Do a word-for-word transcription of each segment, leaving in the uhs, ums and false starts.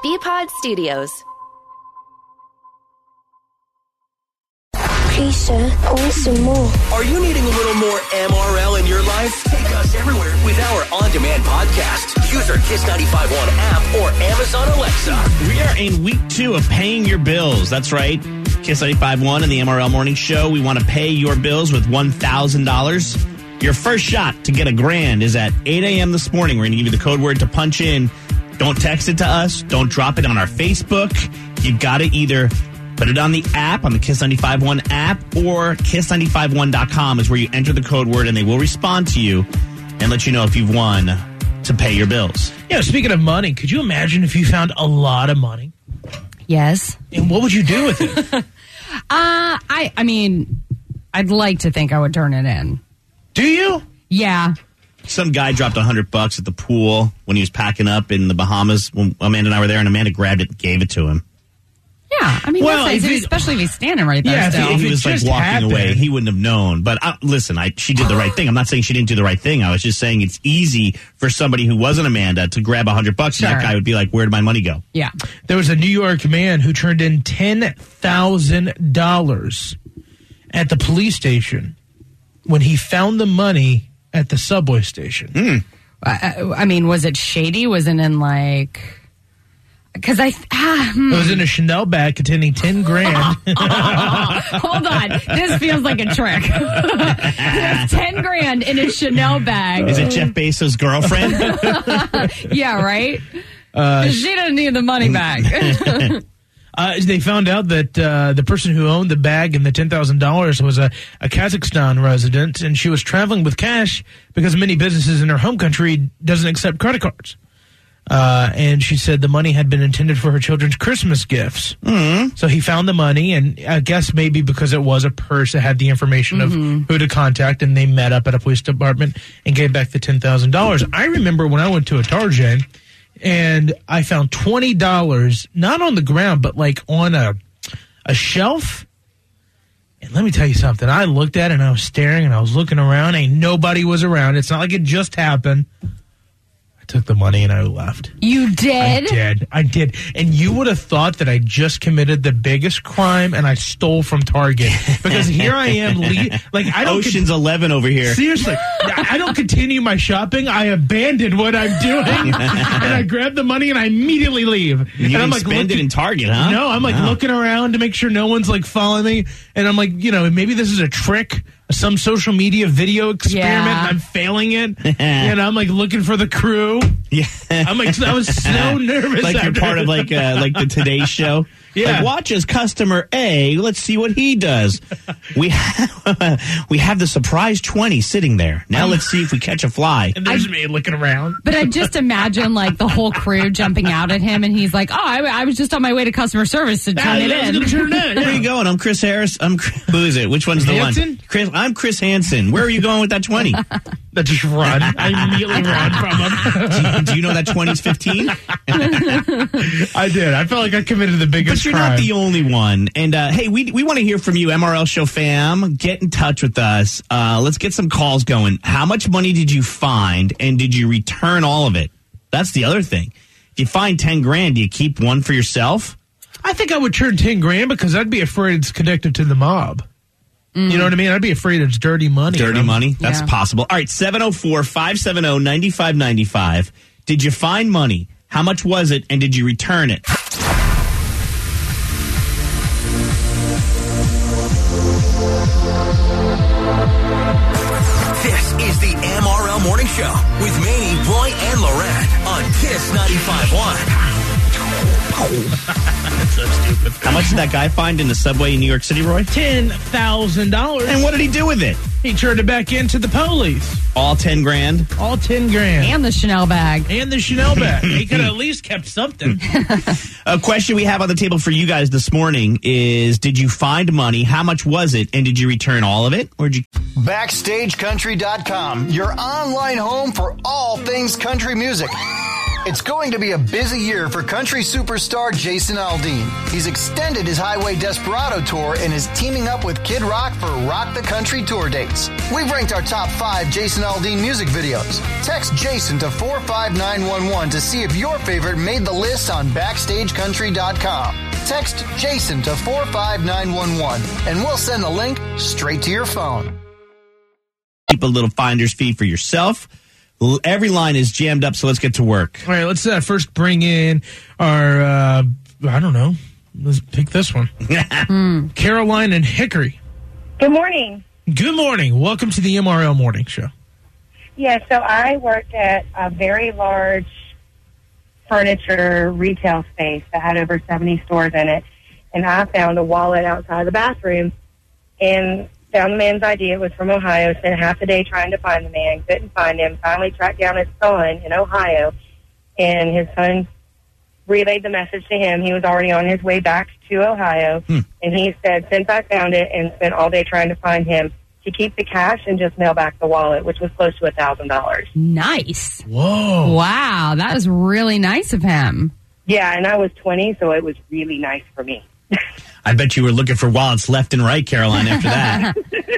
B-Pod Studios. Keisha, I want some more. Are you needing a little more M R L in your life? Take us everywhere with our on-demand podcast. Use our Kiss ninety-five point one app or Amazon Alexa. We are in week two of paying your bills. That's right. Kiss ninety-five point one and the M R L Morning Show. We want to pay your bills with one thousand dollars. Your first shot to get a grand is at eight a.m. this morning. We're going to give you the code word to punch in. Don't text it to us. Don't drop it on our Facebook. You got to either put it on the app, on the Kiss ninety-five point one app, or kiss ninety-five one dot com is where you enter the code word, and they will respond to you and let you know if you've won to pay your bills. Yeah, speaking of money, could you imagine if you found a lot of money? Yes. And what would you do with it? uh, I, I mean, I'd like to think I would turn it in. Do you? Yeah. Some guy dropped a hundred bucks at the pool when he was packing up in the Bahamas when Amanda and I were there, and Amanda grabbed it and gave it to him. Yeah, I mean, Well, that's if nice, it- especially if he's standing right there Yeah, if still. he- If he it was like just walking happened. away, he wouldn't have known. But I, listen, I she did the right thing. I'm not saying she didn't do the right thing. I was just saying it's easy for somebody who wasn't Amanda to grab a hundred bucks, and that Sure. guy would be like, "Where did my money go?" Yeah. There was a New York man who turned in ten thousand dollars at the police station when he found the money at the subway station. Mm. I, I mean, was it shady? Was it in like... Because I... Ah, hmm. It was in a Chanel bag containing ten grand. Hold on. This feels like a trick. There's ten grand in a Chanel bag. Is it Jeff Bezos' girlfriend? Yeah, right? Uh, she doesn't need the money back. Uh, they found out that uh, the person who owned the bag and the ten thousand dollars was a, a Kazakhstan resident, and she was traveling with cash because many businesses in her home country doesn't accept credit cards. Uh, and she said the money had been intended for her children's Christmas gifts. Mm-hmm. So he found the money, and I guess maybe because it was a purse that had the information mm-hmm. of who to contact, and they met up at a police department and gave back the ten thousand dollars. I remember when I went to a Target, and I found twenty dollars, not on the ground, but like on a a shelf. And let me tell you something. I looked at it, and I was staring, and I was looking around. Ain't nobody was around. It's not like it just happened. I took the money, and I left. You did? I did. I did. And you would have thought that I just committed the biggest crime, and I stole from Target. Because here I am. Le- like I don't Ocean's con- Eleven over here. Seriously. I don't continue my shopping. I abandon what I'm doing. And I grab the money, and I immediately leave. You and didn't I'm like spend looking, it in Target, huh? No, I'm like Wow. looking around to make sure no one's like following me. And I'm like, you know, maybe this is a trick, some social media video experiment, Yeah. and I'm failing it. And I'm like looking for the crew. Yeah. I'm like, I was so nervous. Like you're after part of like uh, like the Today Show. Yeah. Like, watch as customer A. Let's see what he does. We have, we have the surprise twenty sitting there. Now let's see if we catch a fly. And there's I- me looking around. But I just imagine like the whole crew jumping out at him, and he's like, "Oh, I, I was just on my way to customer service to turn Ah, it I was in." gonna turn it in. Where are you going? I'm Chris Harris. I'm who is it? Which one's the Hansen? one? Chris. I'm Chris Hansen. Where are you going with that twenty? I just run. I immediately run from him. Do you know that twenty's fifteen? I did. I felt like I committed the biggest But you're crime. not the only one. And uh, hey, we we want to hear from you, M R L Show fam. Get in touch with us. Uh, let's get some calls going. How much money did you find, and did you return all of it? That's the other thing. If you find ten grand, do you keep one for yourself? I think I would turn ten grand because I'd be afraid it's connected to the mob. Mm. You know what I mean? I'd be afraid it's dirty money. Dirty you know? money? That's Yeah. possible. All right, seven oh four, five seven oh, nine five nine five. Did you find money? How much was it, and did you return it? This is the M R L Morning Show with Manny, Roy, and Loren on Kiss ninety-five point one. That's so stupid. How much did that guy find in the subway in New York City, Roy? ten thousand dollars. And what did he do with it? He turned it back into the police. All ten grand? All ten grand. And the Chanel bag. And the Chanel bag. He could have at least kept something. A question we have on the table for you guys this morning is, did you find money? How much was it? And did you return all of it? Or did you... Backstage Country dot com, your online home for all things country music. It's going to be a busy year for country superstar Jason Aldean. He's extended his Highway Desperado tour and is teaming up with Kid Rock for Rock the Country tour dates. We've ranked our top five Jason Aldean music videos. Text Jason to four five nine one one to see if your favorite made the list on backstage country dot com. Text Jason to four five nine one one and we'll send the link straight to your phone. Keep a little finder's fee for yourself. Every line is jammed up, so let's get to work. All right, let's uh, first bring in our, uh, I don't know, let's pick this one. mm. Caroline and Hickory. Good morning. Good morning. Welcome to the M R L Morning Show. Yeah, so I work at a very large furniture retail space that had over seventy stores in it, and I found a wallet outside the bathroom and found the man's I D. It was from Ohio. Spent half the day trying to find the man. Couldn't find him. Finally tracked down his son in Ohio, and his son relayed the message to him. He was already on his way back to Ohio, hmm. and he said, since I found it and spent all day trying to find him, to keep the cash and just mail back the wallet, which was close to a thousand dollars. Nice. Whoa. Wow, that was really nice of him. Yeah, and I was twenty, so it was really nice for me. I bet you were looking for wallets left and right, Caroline, after that.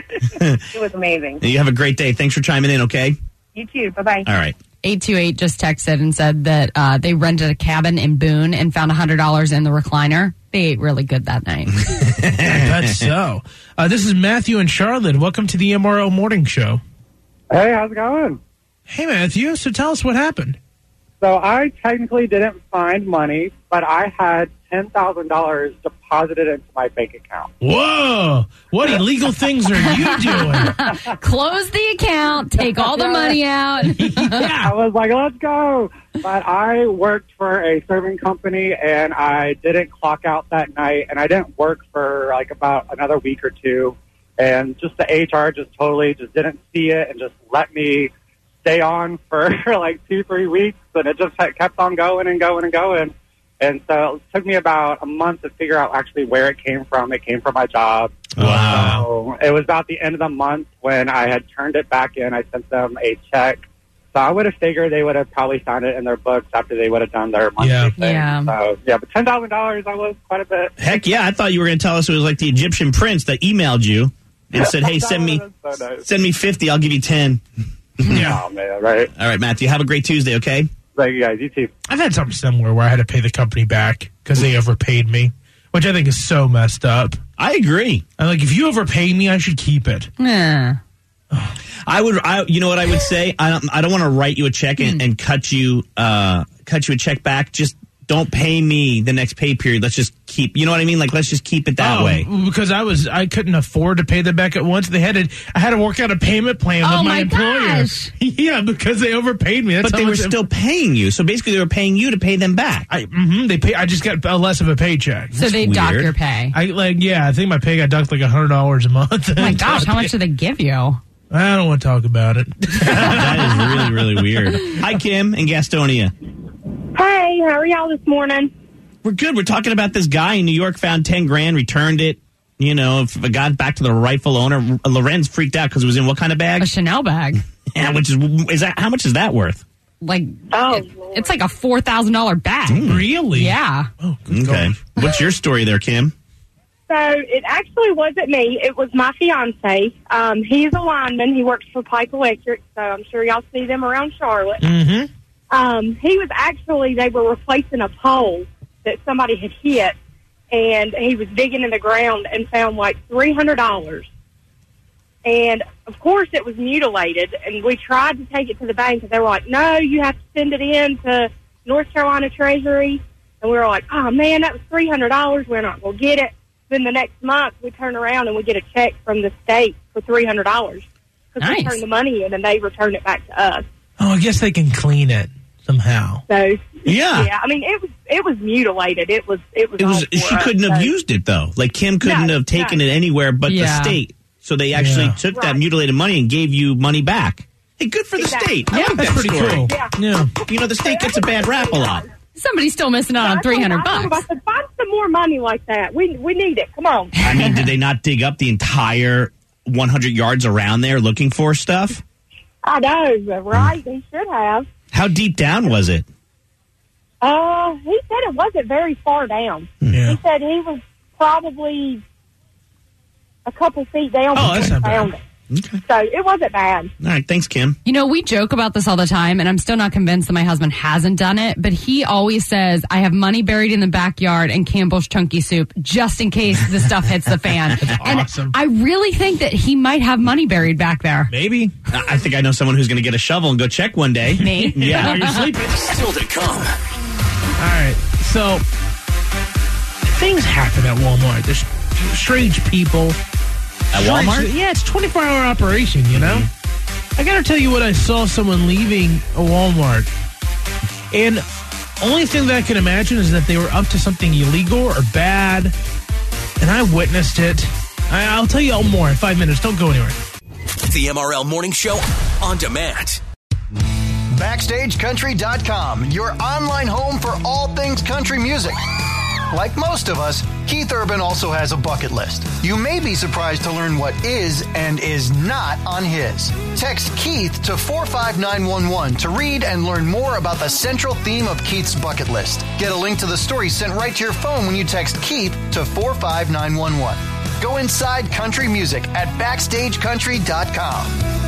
It was amazing. You have a great day. Thanks for chiming in, okay? You too. Bye-bye. All right. eight two eight just texted and said that uh, they rented a cabin in Boone and found one hundred dollars in the recliner. They ate really good that night. That's so. Uh, this is Matthew and Charlotte. Welcome to the M R L Morning Show. Hey, how's it going? Hey, Matthew. So tell us what happened. So I technically didn't find money, but I had ten thousand dollars deposited into my bank account. Whoa! What illegal things are you doing? Close the account, take all the money out. Yeah. I was like, let's go. But I worked for a serving company, and I didn't clock out that night, and I didn't work for like about another week or two. And just the H R just totally just didn't see it and just let me stay on for like two, three weeks. And it just kept on going and going and going. And so it took me about a month to figure out actually where it came from. It came from my job. Wow. So it was about the end of the month when I had turned it back in. I sent them a check. So I would have figured they would have probably signed it in their books after they would have done their monthly Yeah. thing. Yeah. So, yeah, but ten thousand dollars, that was quite a bit. Heck yeah, I thought you were going to tell us it was like the Egyptian prince that emailed you and said, hey, send me So nice. send me fifty, I'll give you ten. Yeah. Oh, man, right? All right, Matthew, have a great Tuesday, okay? Thank you, guys. You too. I've had something similar where I had to pay the company back because they overpaid me, which I think is so messed up. I agree. I'm like, if you overpay me, I should keep it. Yeah. I would, I, you know what I would say? I don't, I don't want to write you a check and, and cut you, uh, cut you a check back. Just don't pay me the next pay period. Let's just keep, you know what I mean? Like, let's just keep it that oh, way. Because I was, I couldn't afford to pay them back at once. They had to, I had to work out a payment plan Oh with my, my employer. gosh. Yeah, because they overpaid me. That's But how they were much- still paying you. So basically they were paying you to pay them back. I, mm-hmm, they pay. I just got a less of a paycheck. So they dock weird. your pay. I like, yeah, I think my pay got docked like a hundred dollars a month. Oh my gosh, how much do they give you? I don't want to talk about it. That is really, really weird. Hi, Kim in Gastonia. Hey, how are y'all this morning? We're good. We're talking about this guy in New York found ten grand, returned it. You know, if it got back to the rightful owner, Lorenz freaked out because it was in what kind of bag? A Chanel bag. Yeah, which is is that how much is that worth? Like, Oh, it- it's like a four thousand dollars bag. Really? Yeah. Oh, good Okay. gosh. What's your story there, Kim? So it actually wasn't me. It was my fiance. Um, he's a lineman. He works for Pike Electric, so I'm sure y'all see them around Charlotte. Mm-hmm. Um, he was actually, they were replacing a pole that somebody had hit, and he was digging in the ground and found like three hundred dollars. And, of course, it was mutilated, and we tried to take it to the bank, and they were like, no, you have to send it in to North Carolina Treasury. And we were like, oh, man, that was three hundred dollars. We're not going to get it. Then the next month, we turn around and we get a check from the state for three hundred dollars. Because we Nice. turned the money in, and they returned it back to us. Oh, I guess they can clean it somehow. So, Yeah. yeah, I mean, it was it was mutilated. It was it was. It was all tore she up, couldn't have so- used it though. Like Kim couldn't No, have taken no. it anywhere but Yeah. the state. So they actually Yeah. took that Right. mutilated money and gave you money back. Hey, good for the Exactly. state. I Yeah, like That's that pretty story. cool. Yeah. Yeah. You know, the state gets a bad rap a lot. Somebody's still missing out on I three told- hundred I told him, I bucks. said, find some more money like that. We we need it. Come on. I mean, did they not dig up the entire one hundred yards around there looking for stuff? I know, right? He should have. How deep down was it? Well, he said it wasn't very far down. Yeah. He said he was probably a couple feet down. Oh, that's before not he found bad. it. Okay. So it wasn't bad. All right. Thanks, Kim. You know, we joke about this all the time, and I'm still not convinced that my husband hasn't done it, but he always says, I have money buried in the backyard and Campbell's Chunky Soup just in case the stuff hits the fan. And awesome. I really think that he might have money buried back there. Maybe. I I think I know someone who's going to get a shovel and go check one day. Me? Yeah. While you're sleeping. Still to come. All right. So things happen at Walmart. There's strange people. At Strange- Walmart? Yeah, it's a twenty-four hour operation, you know? Mm-hmm. I got to tell you what I saw someone leaving a Walmart. And only thing that I can imagine is that they were up to something illegal or bad. And I witnessed it. I, I'll tell you all more in five minutes. Don't go anywhere. The M R L Morning Show on demand. Backstage Country dot com, your online home for all things country music. Like most of us, Keith Urban also has a bucket list. You may be surprised to learn what is and is not on his. Text Keith to four five nine one one to read and learn more about the central theme of Keith's bucket list. Get a link to the story sent right to your phone when you text Keith to four five nine one one. Go inside country music at Backstage Country dot com.